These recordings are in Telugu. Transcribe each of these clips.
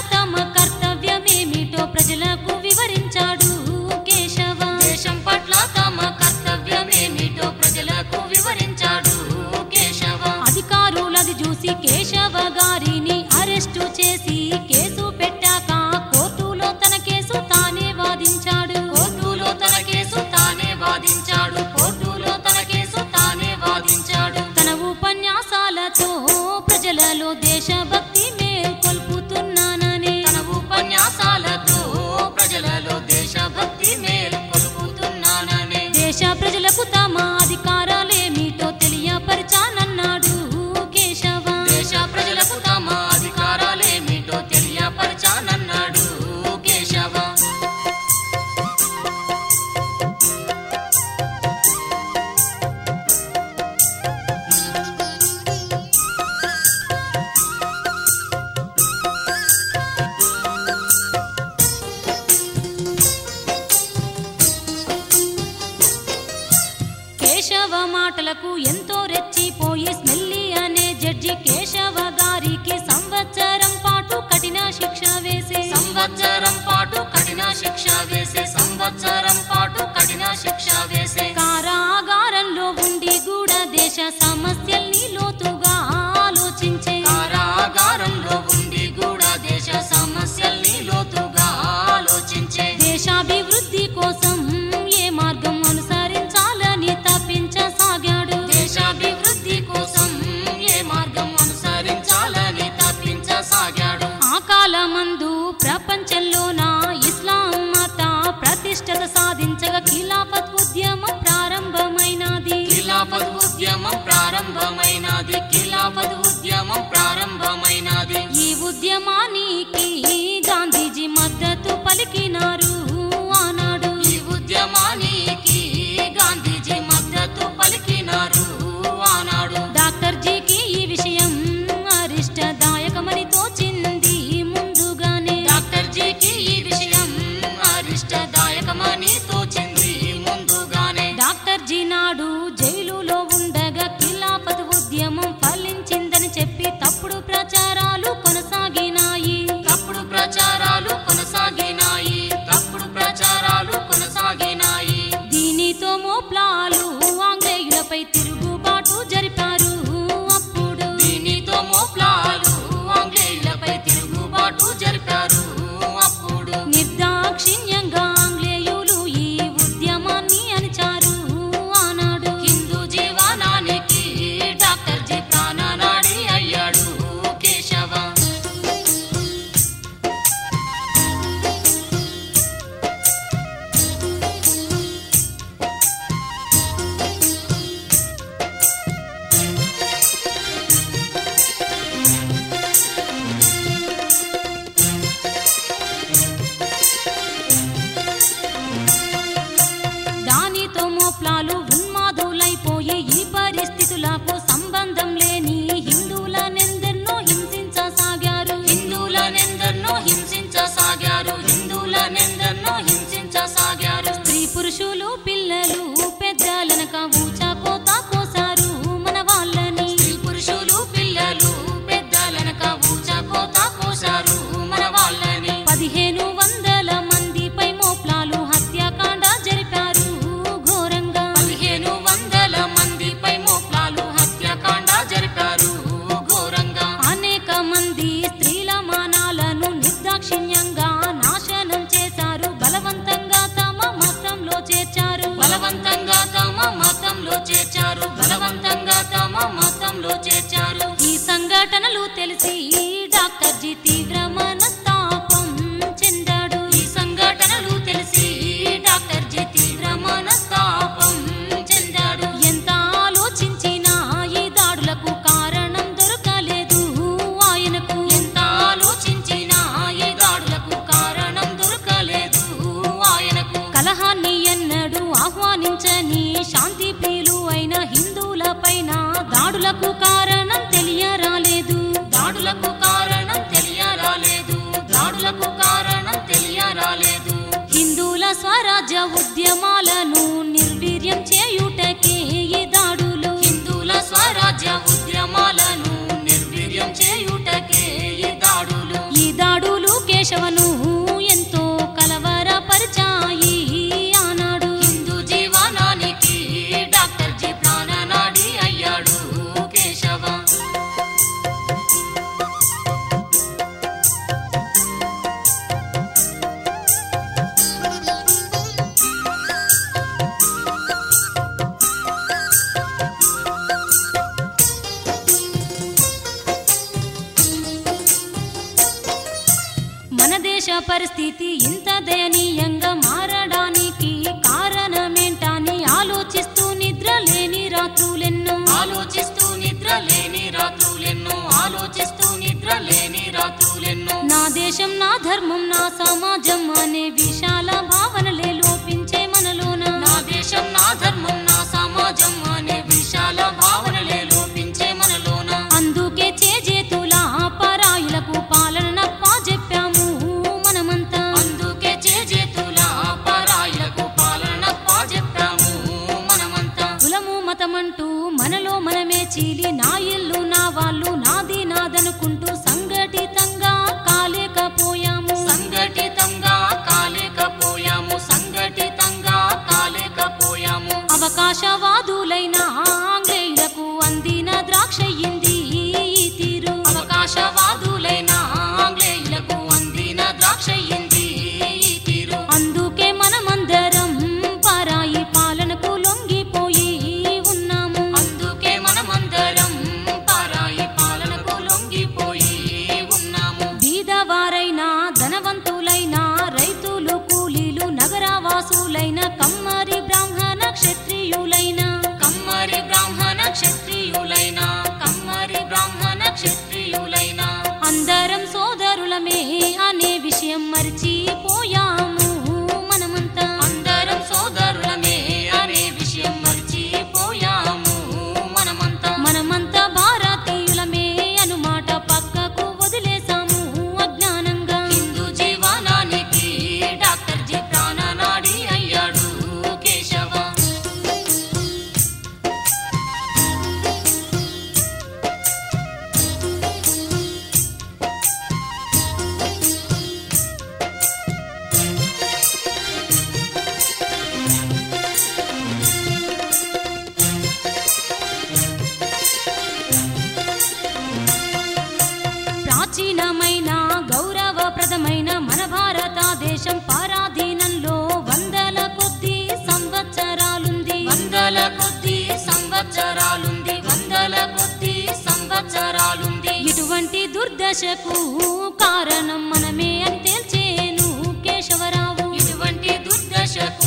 తమ కర్తవ్యమేమిటో ప్రజలకు వివరించాడు కేశవ. దేశం పట్ల తమ కర్తవ్యమేమిటో ప్రజలకు వివరించాడు కేశవ. అధికారులది చూసి కేశవ గారిని అరెస్టు చేసి కేసు పెట్టాక కోర్టులో తన కేసు తానే వాదించాడు. కోర్టులో తన కేసు తానే వాదించాడు. కోర్టులో తన కేసు తానే వాదించాడు. తన ఉపన్యాసాలతో ప్రజలలో దేశభక్తి మేల్కొల్పుతున్నానని, తన ఉపన్యాసాలతో ప్రజలలో దేశభక్తి మేల్కొల్పుతున్నానని, దేశ ప్రజలకు తమ అధికారాలేమిటో తెలియపరచానన్నాడు కేశవ. దేశ ప్రజలకు తమ అధికారాలేమిటో తెలియపరచానన్నాడు కేశవ. కేశవ మాటలకు ఎంతో రెచ్చిపోయి స్మెల్లి అనే జడ్జి కేశవ గారికి సంవత్సరం పాటు కఠిన శిక్ష వేసి, సంవత్సరం పాటు కఠిన శిక్ష వేసే, సంవత్సరం పాటు కఠిన శిక్ష వేసే, కారాగారంలో ఉండి కూడా దేశ సమస్యల్ని లోతుగా ఆలోచించే, కారాగారంలో ఉండి కూడా దేశ సమస్యల్ని లోతుగా ఆలోచించే, దేశాభివృద్ధి కోసం ఏ మార్గం అనుసరించాలని తప్పించసాగాడు. దేశాభివృద్ధి కోసం ఏ మార్గం అనుసరించాలని తప్పించసాగాడు. ఆ కాలమందు ప్రపంచంలోన ఇస్లాం మత ప్రతిష్టత సాధించగా ఖిలాఫత్ ఉద్యమం ప్రారంభమైనది. ఖిలాఫత్ ఉద్యమం ప్రారంభమైనది. ఖిలాఫత్ ఉద్యమం ప్రారంభమైనది. ఈ ఉద్యమానికి గాంధీజీ మద్దతు పలికినారు ఆనాడు. ఈ ఉద్యమానికి గాంధీజీ మద్దతు పలికినారు ఆనాడు. డాక్టర్ జీకి ఈ విషయం అరిష్టదాయకమని తోచింది ముందుగానే. డాక్టర్ జీకి ఈ విషయం అరిష్టదాయకమని తోచింది ముందుగానే. డాక్టర్ జీ నాడు జైలులో ఉండగా ఖిలాఫత్ ఉద్యమం ఫలించిందని చెప్పి తప్పుడు ప్రచారాలు కొనసాగినాయి. తప్పుడు ప్రచారాలు కొనసాగినాయి. తప్పుడు ప్రచారాలు కొనసాగినాయి. దీనితో మోప్లాలు ఆంగ్లేయులపై తిరుగుబాటు జరిపారు అప్పుడు. దీనితో మోప్లాలు ఆంగ్లేయులపై తిరుగుబాటు జరిపారు అప్పుడు. నిర్దాక్షిణ్యంగా ఆంగ్లేయులు ఈ ఉద్యమాన్ని అణిచారు ఆనాడు. హిందూ జీవనానికి డాక్టర్ జీ ప్రాణనాడి అయ్యాడు కేశవ. దానితో మోప్లాలు ఉన్మాదులైపోయి ఈ పరిస్థితులకు సంబంధం లేని హిందువులనెందరినో హింసించసాగారు. హిందువులనెందరినో హింసించసాగారు. హిందువులనెందరినో హింసించసాగారు. స్త్రీ పురుషులు పిల్లలు పెద్దలనక ఊచకోత కోసారు మన వాళ్ళని. స్త్రీ పురుషులు పిల్లలు పెద్దలనక ఊచకోత కోసారు మన వాళ్ళని. 1500 మందిపై మోప్లాలు హత్యాకాండ జరిపారు ఘోరంగా. 1500 మందిపై మోప్లాలు హత్యాకాండ జరిపారు ఘోరంగా. అనేక మంది స్త్రీల మానాలను నిర్దాక్షిణ్యంగా నాశనం చేశారు. బలవంతంగా తమ మతంలో చేర్చారు. బలవంతంగా తమ మతంలో చేర్చారు. బలవంతంగా తమ మతంలో చేర్చారు. ఈ సంఘటనలు తెలిసి డాక్టర్ జీ తీవ్ర మనస్తాపం చెందాడు. ఈ సంఘటనలు తెలిసి డాక్టర్ జీ తీవ్ర మనస్తాపం చెందాడు. ఎంత ఆలోచించినా ఈ దాడులకు కారణం దొరకలేదు ఆయనకు. ఎంత ఆలోచించినా ఈ దాడులకు కారణం దొరకలేదు ఆయనకు. కలహాన్ని ఎన్నడూ ఆహ్వానించని శాంతి ప్రియులు అయిన హిందువుల పైన దాడులకు కారణం తెలియరాలేదు. దాడులకు కారణం తెలియరాలేదు. దాడులకు కారణం తెలియరాలేదు. హిందువుల స్వరాజ్య ఉద్యమాలను నిర్వీర్యం చేయుటకే ఈ దాడులు. హిందువుల స్వరాజ్య ఉద్యమాలను నిర్వీర్యం చేయుటకే ఈ దాడులు. ఈ దాడులు కేశవను ఎంతో కలవరపరిచాయి ఆనాడు. హిందూ జీవనానికి డాక్టర్ జీ ప్రాణనాడి అయ్యాడు కేశవ. మన దేశ పరిస్థితి ఇంత దయనీయంగా మారడానికి కారణమేంటని ఆలోచిస్తూ నిద్ర లేని రాత్రులెన్నో ఆలోచిస్తూ నిద్ర లేని రాత్రులెన్నో ఆలోచిస్తూ నిద్ర లేని రాత్రులెన్నో. నా దేశం నా ధర్మం నా సమాజం అనే విశాల భావనలే లోపించే మనలోన. నా దేశం నా ధర్మం నా సమాజం అనే విశాల భావనలే లోపించే మనలోన. అందుకే చేజేతుల పరాయులకు పాలనప్ప చెప్పాము మనమంతా. అందుకే చేజేతుల పరాయిలకు పాలనప్ప చెప్పాము మనమంతా. కులము మతమంటూ మనలో మనమే చీలి నా ఇల్లు నా వాళ్ళు నాది నాదనుకుంటూ సంఘటితంగా కాలేకపోయాము. సంఘటితంగా కాలేకపోయాము సంఘటితంగా కాలేకపోయాము. అవకాశవాదులైన ఆంగ్లేయులకు అందిన ద్రాక్షయ్యింది ఈ తీరు. అవకాశవాదులైన ఆంగ్లేయులకు అందిన ద్రాక్షయ్యింది ఈ తీరు. అందుకే మనమందరం పరాయి పాలనకు లొంగిపోయి ఉన్నాము. అందుకే మనమందరం పరాయి పాలనకు లొంగిపోయి ఉన్నాము. బీదవారైనా ధనవంతులైనా రైతులు కూలీలు నగరవాసులైన కమ్మరి బ్రాహ్మణ క్షత్రియులైన కమ్మరి బ్రాహ్మణ క్షత్రియులైన కమ్మరి బ్రాహ్మణ క్షత్రియులైన అందరం సోదరులమే అనే విషయం మర్చిపోయాము మనమంతా. అందరం సోదరులమే అనే విషయం మర్చిపోయాము మనమంతా. మనమంతా భారతీయులమే అనుమాట పక్కకు వదిలేసాము అజ్ఞానంగా. హిందూ జీవనానికి డాక్టర్ జీ ప్రాణనాడి అయ్యాడు కేశవ. ప్రాచీనమైన గౌరవప్రదమైన మన భారతదేశం పరాధీనంలో వందల కొద్ది సంవత్సరాలుంది. వందల కొద్ది సంవత్సరాలుంది వందల కొద్ది సంవత్సరాలుంది. ఇటువంటి దుర్దశకు కారణం మనమే అని తేల్చేను కేశవరావు. ఇటువంటి దుర్దశకు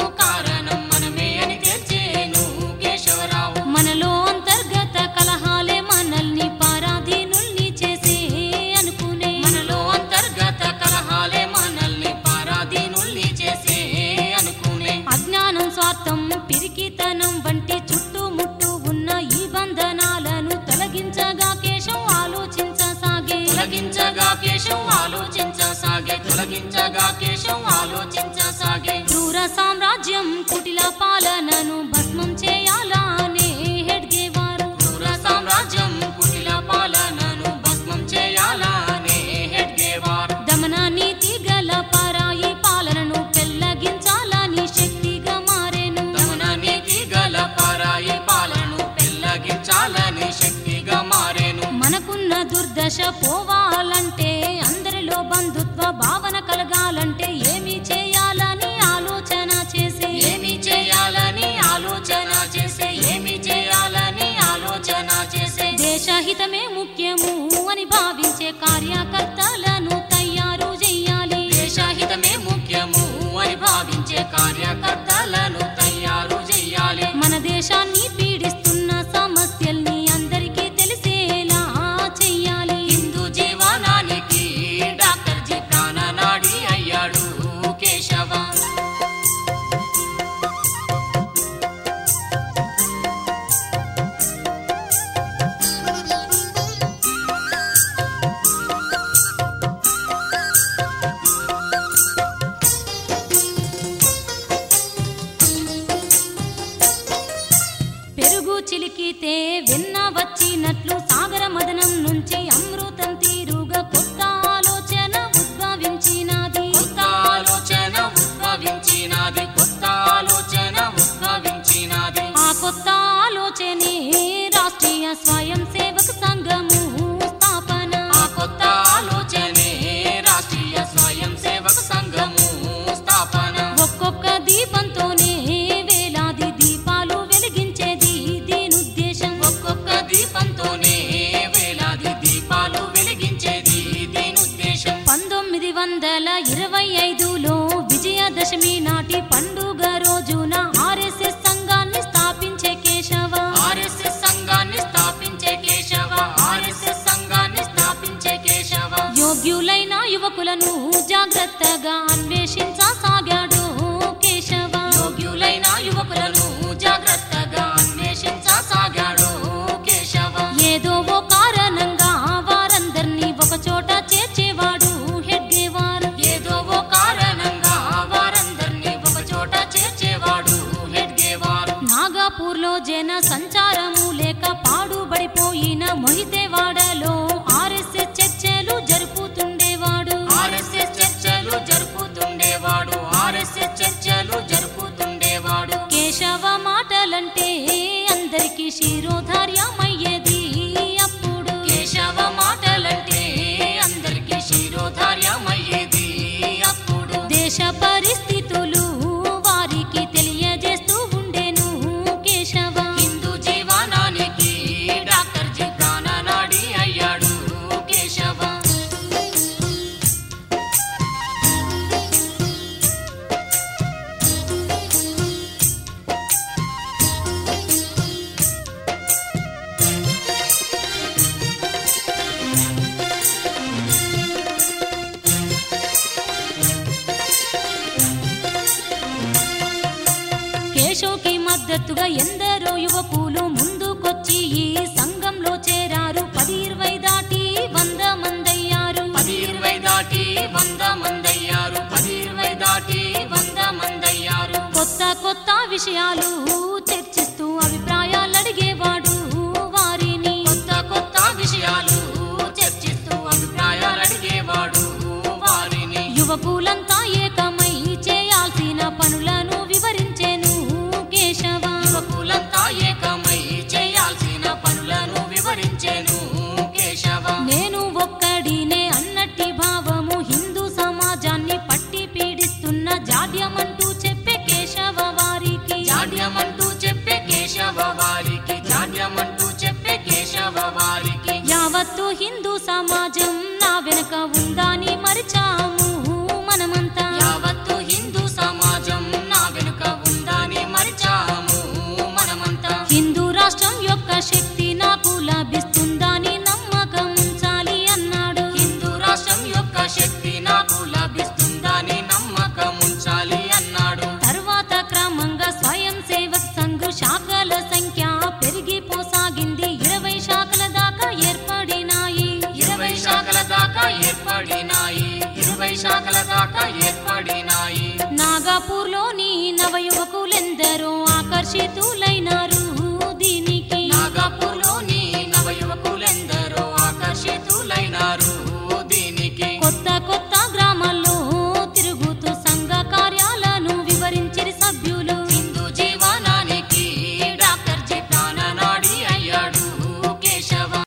కారణం మనమే అని తెచ్చేను కేశవరావు. మనలో అంతర్గత కలహాలే మనల్ని పరాధీనుల్ని చేసే అనుకునే. మనలో అంతర్గత కలహాలే మనల్ని పరాధీనుల్ని చేసే అనుకునే. అజ్ఞానం స్వార్థం పిరికితనం వంటి చుట్టుముట్టు ఉన్న ఈ బంధనాలను తొలగించగా కేశం ఆలోచించసాగే. తొలగించగా కేశం ఆలోచించసాగే తొలగించగా కేశం ఆలోచించసాగే. క్రూర సామ్రాజ్యం కుటిల పాలనను భస్మం చేయాలనే హెడ్గేవారు. క్రూర సామ్రాజ్యం కుటిల పాలనను భస్మం చేయాలనే హెడ్గేవార్. దమన నీతి గల పరాయి పాలనను పెళ్లగించాలని శక్తిగా మారేను. దమన నీతి గల పరాయి పాలనను పెళ్లగించాలని శక్తిగా మారేను. మనకున్న దుర్దశ పోవాలంటే అందరిలో బంధుత్వ భావన కలగాలంటే ఏమి చేయాలని ఆలోచన చేసే. ఏమి చేయాలని ఆలోచన చేసే ఏమి చేయాలని ఆలోచన చేసే. దేశహితమే ముఖ్యము అని భావించే కార్యకర్తలను తయారు చేయాలి. దేశహితమే ముఖ్యము అని భావించే కార్యకర్తలను తయారు చేయాలి. మన దేశాన్ని పీడిస్తున్న సమస్యల్ని అందరికీ తెలిసేలా చెయ్యాలి. హిందూ జీవనానికి డాక్టర్ జీ ప్రాణనాడి అయ్యాడు కేశవ. చిలికితే వెన్న వచ్చినట్లు సాగర మదనం నుంచి అమృతం తీరుగా కొత్త ఆలోచన ఉద్భవించింది. 1925లో విజయదశమి నాటి పండుగ రోజున ఆర్ఎస్ఎస్ సంఘాన్ని స్థాపించే కేశవ ఆర్ఎస్ఎస్ సంఘాన్ని స్థాపించే కేశవ ఆర్ఎస్ఎస్ సంఘాన్ని స్థాపించే కేశవ యోగ్యులైన యువకులను జాగ్రత్తగా అన్వేషించసాగాడు కేశవ యోగ్యులైన యువకులను జాగ్రత్తగా అన్వేషించసాగాడు కేశవ ఏదో ఓ కారణంగా వారందర్నీ ఒక చోట చేర్చేవాడు హెడ్గేవార్ ఏదో ఓ కారణంగా వారందర్నీ ఒక చోట చేర్చేవాడు హెడ్గేవార్ నాగపూర్లో జన సంచారము లేక పాడుబడిపోయిన మొహితేవాడలో ఆర్ఎస్ఎస్ చర్చలు జరుపుతుండేవాడు ఆర్ఎస్ఎస్ చర్చలు జరుపుతుండేవాడు ఆర్ఎస్ఎస్ చర్చలు జరుపుతుండేవాడు కేశవ మాటలంటే అందరికీ శిరోధార్యమయ్యేది అప్పుడు కేశవ మాటలంటే అందరికీ శిరోధార్యమయ్యేది అప్పుడు దేశ పరిస్థితులు వారికి తెలియజేస్తూ ఉండేను కేశవ హిందూ జీవనానికి డాక్టర్ జీ ప్రాణనాడి అయ్యాడు కేశవ కేశవ్కి మద్దతుగా ఎందరో యువకులు ముందుకొచ్చి ఈ సంఘంలో చేరారు 10-20 దాటి 100 మందయ్యారు 10-20 దాటి 100 మందయ్యారు 10-20 దాటి 100 మందయ్యారు కొత్త కొత్త విషయాలు చర్చిస్తూ అభిప్రాయాలు అడిగేవాడు వారిని కొత్త కొత్త విషయాలు చర్చిస్తూ అభిప్రాయాలు అడిగేవాడు వారిని యువకులంతా ఏకమై చేయాల్సిన పనులను వివరించెను కేశవ యువకులంతా ఏకమై చేయాల్సిన పనులను వివరించెను కేశవ నేను ఒక్కడినే అన్నట్టి భావము హిందూ సమాజాన్ని పట్టి పీడిస్తున్న జాడ్యమంటూ చెప్పే కేశవ వారికి జాడ్యమంటూ చెప్పే కేశవ వారికి జాడ్యమంటూ చెప్పే కేశవ వారికి యావత్తు హిందూ సమాజం నా వెనుక ఉందని మరిచాము మనమంతా యావత్తు హిందూ సమాజం నా వెనుక ఉందని మరిచాము మనమంతా హిందూ రాష్ట్రం యొక్క శక్తి నాకు లభిస్తుందని నమ్మకం ఉంచాలి అన్నాడు హిందూ రాష్ట్రం యొక్క శక్తి నాకు లభిస్తుందని నమ్మకం ఉంచాలి అన్నాడు తర్వాత క్రమంగా స్వయం సేవక్ సంఘ్ శాఖల సంఖ్య పెరిగిపోసాగింది 20 శాఖల దాకా ఏర్పడినాయి 20 శాఖల దాకా ఏర్పడినాయి 20 శాఖల దాకా ఏర్పడినాయి నాగపూర్లోని నవయువకులెందరో ఆకర్షితులైనారు దీనికి నాగపూర్లోని నవయువకులెందరో ఆకర్షితులైనారు